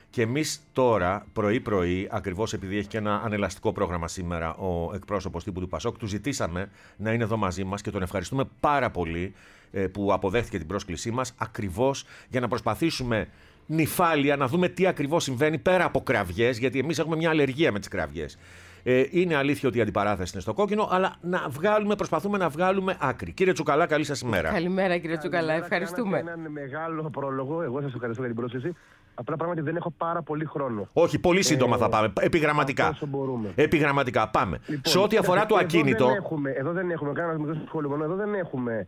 Και εμείς τώρα, πρωί-πρωί, ακριβώς επειδή έχει και ένα ανελαστικό πρόγραμμα σήμερα ο εκπρόσωπος τύπου του Πασόκ, του ζητήσαμε να είναι εδώ μαζί μας και τον ευχαριστούμε πάρα πολύ που αποδέχτηκε την πρόσκλησή μας, ακριβώς για να προσπαθήσουμε νυφάλια να δούμε τι ακριβώς συμβαίνει πέρα από κραυγές, γιατί εμείς έχουμε μια αλλεργία με τις κραυγές. Είναι αλήθεια ότι η αντιπαράθεση είναι στο κόκκινο, αλλά προσπαθούμε να βγάλουμε άκρη. Κύριε Τσουκαλά, καλή σας ημέρα. Καλημέρα, κύριε Τσουκαλά, ευχαριστούμε. Έναν μεγάλο πρόλογο. Εγώ σας ευχαριστώ για την πρόσκληση. Απλά πράγματι δεν έχω πάρα πολύ χρόνο. Όχι, πολύ σύντομα θα πάμε. Επιγραμματικά. Όσο μπορούμε. Επιγραμματικά, πάμε. Λοιπόν, σε ό,τι αφορά το ακίνητο. Εδώ δεν έχουμε κανένα μικρό σχόλιο. Εδώ δεν έχουμε.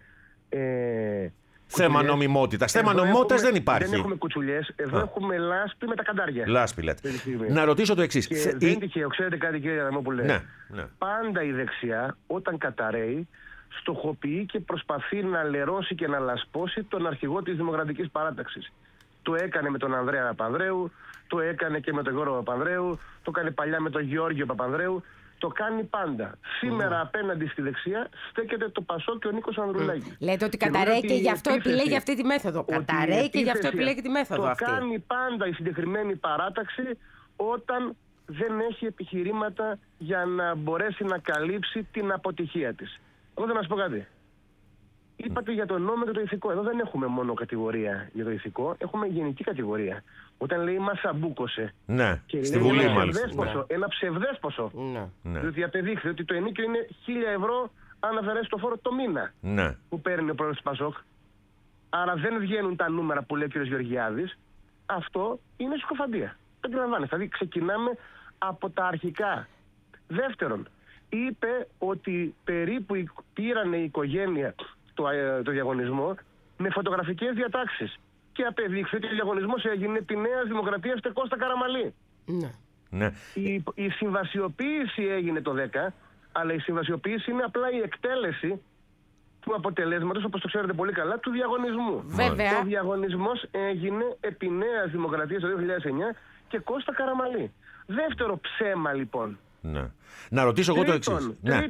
Θέμα νομιμότητας. Θέμα νομιμότητας δεν υπάρχει. Δεν έχουμε κουτσουλιές. Εδώ έχουμε λάσπη με τα καντάρια. Λάσπη, λέτε. Να ρωτήσω το εξής. Και δεν τυχαίο, ξέρετε κάτι, κύριε Αδαμόπουλε. Ναι. Πάντα η δεξιά, όταν καταραίει, στοχοποιεί και προσπαθεί να λερώσει και να λασπώσει τον αρχηγό της Δημοκρατικής Παράταξης. Το έκανε με τον Ανδρέα Παπανδρέου, το έκανε και με τον Γιώργο Παπανδρέου, το έκανε παλιά με τον Γεώργιο Παπανδρέου. Το κάνει πάντα. Σήμερα απέναντι στη δεξιά στέκεται το Πασόκ και ο Νίκος Ανδρουλάκης. Λέτε ότι καταραίει και γι' αυτό επιλέγει αυτή τη μέθοδο. Καταραίει και γι' αυτό επιλέγει τη μέθοδο αυτή. Το κάνει πάντα η συγκεκριμένη παράταξη όταν δεν έχει επιχειρήματα για να μπορέσει να καλύψει την αποτυχία της. Εγώ θα να σας πω κάτι. Είπατε για το νόμο και το ηθικό. Εδώ δεν έχουμε μόνο κατηγορία για το ηθικό, έχουμε γενική κατηγορία. Όταν λέει μας αμπούκωσε. Ναι, και στη Βουλή μάλιστα. Ένα ψευδές ποσό. Ναι. Διότι απεδείχθη ότι το ενίκιο είναι 1.000 ευρώ αν αφαιρέσει το φόρο το μήνα. Ναι. Που παίρνει ο πρόεδρος του Πασόκ. Άρα δεν βγαίνουν τα νούμερα που λέει ο κ. Γεωργιάδης. Αυτό είναι συκοφαντία. Το αντιλαμβάνεστε. Δηλαδή ξεκινάμε από τα αρχικά. Δεύτερον, είπε ότι περίπου πήρανε η οικογένεια το διαγωνισμό με φωτογραφικές διατάξεις. Και απεδείχθη ότι ο διαγωνισμός έγινε τη Νέα Δημοκρατία στο Κώστα Καραμαλή. Ναι. Η συμβασιοποίηση έγινε το 10, αλλά η συμβασιοποίηση είναι απλά η εκτέλεση του αποτελέσματος, όπως το ξέρετε πολύ καλά, του διαγωνισμού. Βέβαια. Ο διαγωνισμός έγινε επί Νέας Δημοκρατίας το 2009 και Κώστα Καραμαλή. Δεύτερο ψέμα λοιπόν. Ναι. Να ρωτήσω εγώ το εξής. Ναι.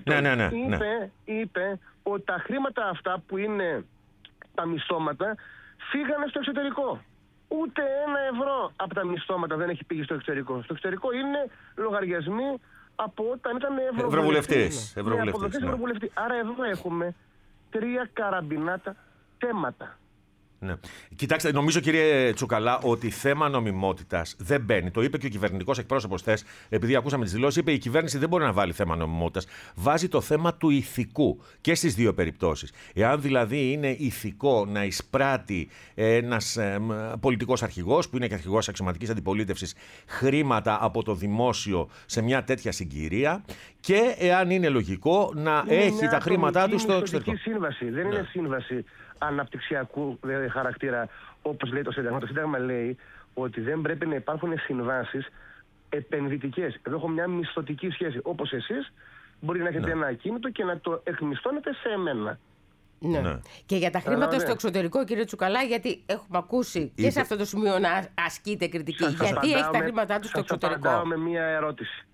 Είπε ότι τα χρήματα αυτά που είναι τα μισθώματα φύγανε στο εξωτερικό. Ούτε 1 ευρώ από τα μισθώματα δεν έχει πήγει στο εξωτερικό. Στο εξωτερικό είναι λογαριασμοί από όταν ήταν ευρωβουλευτής. Ευρωβουλευτής. Άρα εδώ έχουμε 3 καραμπινάτα θέματα. Ναι. Κοιτάξτε, νομίζω κύριε Τσουκαλά ότι θέμα νομιμότητας δεν μπαίνει. Το είπε και ο κυβερνητικός εκπρόσωπος χθες, επειδή ακούσαμε τις δηλώσεις, είπε η κυβέρνηση δεν μπορεί να βάλει θέμα νομιμότητας. Βάζει το θέμα του ηθικού και στις δύο περιπτώσεις. Εάν δηλαδή είναι ηθικό να εισπράττει ένας πολιτικός αρχηγός, που είναι και αρχηγός αξιωματικής αντιπολίτευσης, χρήματα από το δημόσιο σε μια τέτοια συγκυρία, και εάν είναι λογικό να έχει τα χρήματά του στο εξωτερικό. Σύμβαση. Δεν είναι σύμβαση αναπτυξιακού χαρακτήρα, όπως λέει το Σύνταγμα. Το Σύνταγμα λέει ότι δεν πρέπει να υπάρχουν συμβάσεις επενδυτικές. Εδώ έχω μια μισθωτική σχέση. Όπως εσείς μπορεί να έχετε ένα ακίνητο και να το εκμισθώνετε σε εμένα. Ναι. Και για τα χρήματα στο εξωτερικό, κύριε Τσουκαλά, γιατί έχουμε ακούσει και σε αυτό το σημείο να ασκείτε κριτική. Γιατί έχει τα χρήματά του στο εξωτερικό. Θα με μια ερώτηση.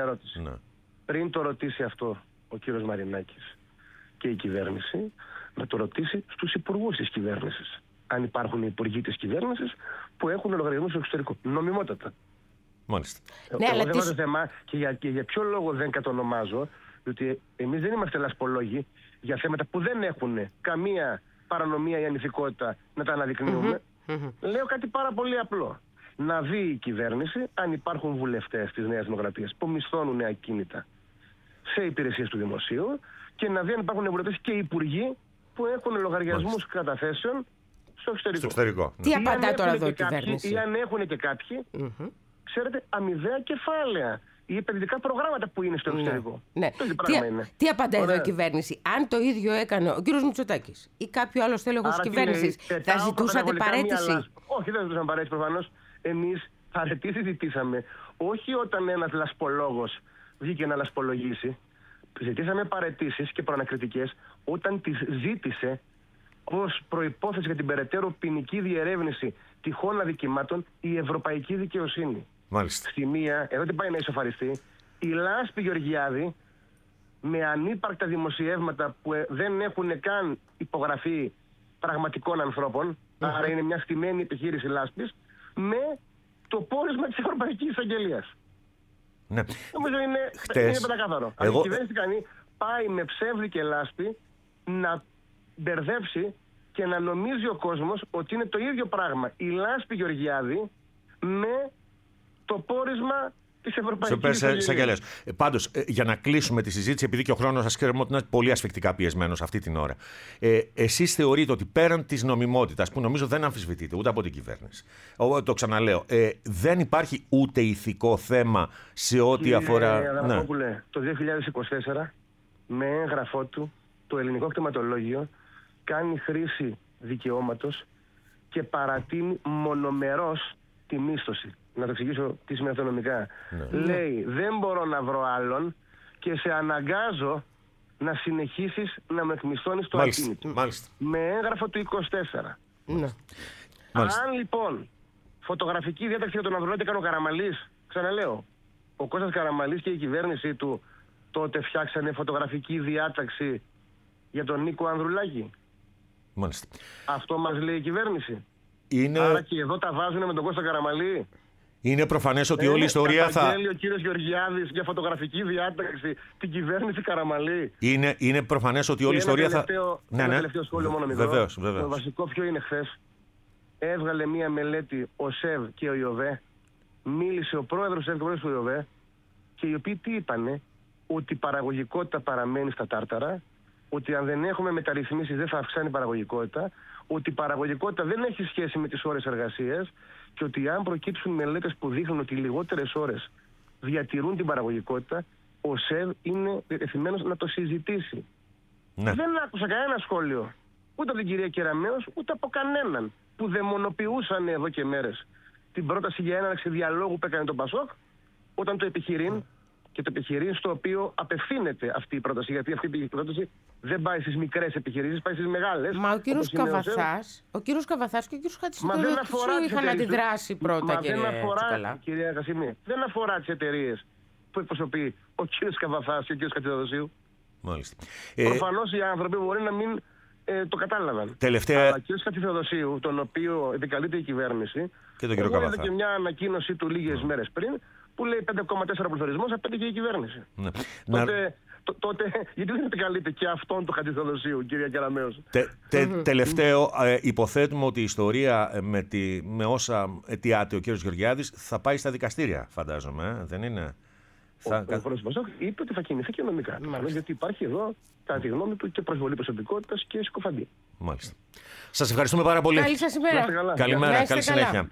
Πριν το ρωτήσει αυτό ο κύριος Μαρινάκης και η κυβέρνηση, να το ρωτήσει στους υπουργούς της κυβέρνησης. Αν υπάρχουν υπουργοί της κυβέρνησης που έχουν λογαριασμούς στο εξωτερικό. Νομιμότατα. Μάλιστα. Ναι, αλλά δεν βάζω θέμα και για ποιο λόγο δεν κατονομάζω, διότι εμείς δεν είμαστε λασπολόγοι για θέματα που δεν έχουν καμία παρανομία ή ανηθικότητα να τα αναδεικνύουμε. Λέω κάτι πάρα πολύ απλό. Να δει η κυβέρνηση αν υπάρχουν βουλευτές της Νέας Δημοκρατίας που μισθώνουν ακίνητα σε υπηρεσίες του δημοσίου και να δει αν υπάρχουν βουλευτές και υπουργοί που έχουν λογαριασμούς καταθέσεων στο εξωτερικό. Τι απαντά τώρα εδώ η κυβέρνηση? Ή αν έχουν και κάποιοι, ξέρετε, αμοιβαία κεφάλαια ή επενδυτικά προγράμματα που είναι στο εξωτερικό. Ναι. Τι απαντά εδώ η κυβέρνηση? Αν το ίδιο έκανε ο κύριος Μητσοτάκης ή κάποιο άλλο στέλεχος της κυβέρνησης, θα ζητούσατε παραίτηση? Όχι, δεν ζητούσαμε παραίτηση προφανώς. Εμείς παραιτήσεις ζητήσαμε όχι όταν ένας λασπολόγος βγήκε να λασπολογήσει. Ζητήσαμε παραιτήσεις και προανακριτικές όταν τις ζήτησε ως προϋπόθεση για την περαιτέρω ποινική διερεύνηση τυχόν αδικημάτων η ευρωπαϊκή δικαιοσύνη. Μάλιστα. Στη μία, εδώ τι πάει να ισοφαριστεί, η Λάσπη Γεωργιάδη με ανύπαρκτα δημοσιεύματα που δεν έχουν καν υπογραφή πραγματικών ανθρώπων, άρα είναι μια στημένη επιχείρηση Λάσπης, με στο πόρισμα της Ευρωπαϊκής Εισαγγελίας. Ναι. Νομίζω είναι πεντακάθαρο. Αν η κυβέρνηση κάνει, πάει με ψεύδι και λάσπη να μπερδέψει και να νομίζει ο κόσμος ότι είναι το ίδιο πράγμα η λάσπη Γεωργιάδη με το πόρισμα της Ευρωπαϊκής Εισαγγελίας. Πάντως, για να κλείσουμε τη συζήτηση, επειδή και ο χρόνος σας ξέρουμε ότι είναι πολύ ασφικτικά πιεσμένος αυτή την ώρα. Εσείς θεωρείτε ότι πέραν της νομιμότητας, που νομίζω δεν αμφισβητείται ούτε από την κυβέρνηση, το ξαναλέω, δεν υπάρχει ούτε ηθικό θέμα σε ό,τι αφορά. Ναι. Το 2024, με έγγραφό του, το ελληνικό κτηματολόγιο κάνει χρήση δικαιώματος και παρατείνει μονομερώς τη μίσθωση. Να το εξηγήσω τι σημαίνει αυτό νομικά. Ναι. Λέει, δεν μπορώ να βρω άλλον και σε αναγκάζω να συνεχίσεις να με εκμισθώνεις το ακίνητο. Με έγγραφο του 24. Ναι. Αν λοιπόν φωτογραφική διάταξη για τον Ανδρουλάκη έκανε ο Καραμαλής, ξαναλέω, ο Κώστας Καραμαλής και η κυβέρνησή του τότε φτιάξανε φωτογραφική διάταξη για τον Νίκο Ανδρουλάκη. Μάλιστα. Αυτό μας λέει η κυβέρνηση. Άρα και εδώ τα βάζουν με τον Κώστα Καραμαλή. Είναι προφανές ότι όλη η ιστορία θα. Καταγγέλει ο κύριος Γεωργιάδης για φωτογραφική διάταξη την κυβέρνηση Καραμαλή. Είναι προφανές ότι όλη η ιστορία θα. Ένα τελευταίο σχόλιο μόνο μικρό. Βεβαίως. Το βασικό ποιο είναι χθες. Έβγαλε μία μελέτη ο ΣΕΒ και ο ΙΟΒΕ. Μίλησε ο πρόεδρος του ΣΕΒ και ο ΙΟΒΕ. Και οι οποίοι τι είπανε? Ότι η παραγωγικότητα παραμένει στα τάρταρα. Ότι αν δεν έχουμε μεταρρυθμίσεις δεν θα αυξάνει η παραγωγικότητα. Ότι η παραγωγικότητα δεν έχει σχέση με τις ώρες εργασίας. Και ότι αν προκύψουν μελέτες που δείχνουν ότι οι λιγότερες ώρες διατηρούν την παραγωγικότητα, ο ΣΕΒ είναι διατεθειμένος να το συζητήσει. Ναι. Δεν άκουσα κανένα σχόλιο, ούτε από την κυρία Κεραμέως, ούτε από κανέναν, που δαιμονοποιούσαν εδώ και μέρες την πρόταση για έναρξη διαλόγου που έκανε τον Πασόκ, όταν το επιχειρήν, και το επιχειρήν στο οποίο απευθύνεται αυτή η πρόταση. Γιατί αυτή η πρόταση δεν πάει στις μικρές επιχειρήσεις, πάει στις μεγάλες. Μα ο κύριος Καβαθάς και ο κύριος Χατζηστορίου είχαν αντιδράσει πρώτα, κυρία Κασιμή. Δεν αφορά τις εταιρείες που εκπροσωπεί ο κύριος Καβαθάς και ο κύριος Χατζηστορίου. Μάλιστα. Προφανώς οι άνθρωποι μπορεί να μην το κατάλαβαν. Τελευταία. Αλλά ο κύριος Χατζηστορίου, τον οποίο επικαλείται η κυβέρνηση, και τον κύριο Καβαθά. Και μια ανακοίνωση του λίγες μέρες πριν, που λέει 5,4 πληθωρισμός, απέντε και η κυβέρνηση. Ναι. Τότε, γιατί δεν επικαλείται και αυτόν του Χατζηστορίου, κυρία Κεραμέως? Τελευταίο, υποθέτουμε ότι η ιστορία με όσα αιτιάται ο κύριος Γεωργιάδης θα πάει στα δικαστήρια, φαντάζομαι, δεν είναι? Ο πρόεδρος του Πασόκ είπε ότι θα κινηθεί και νομικά. Γιατί υπάρχει εδώ, κατά τη γνώμη του, και προσβολή προσωπικότητας και συκοφαντή. Μάλιστα. Σας ευχαριστούμε πάρα πολύ. Καλή σας ημέρα. Καλημέρα, καλή συνέχεια.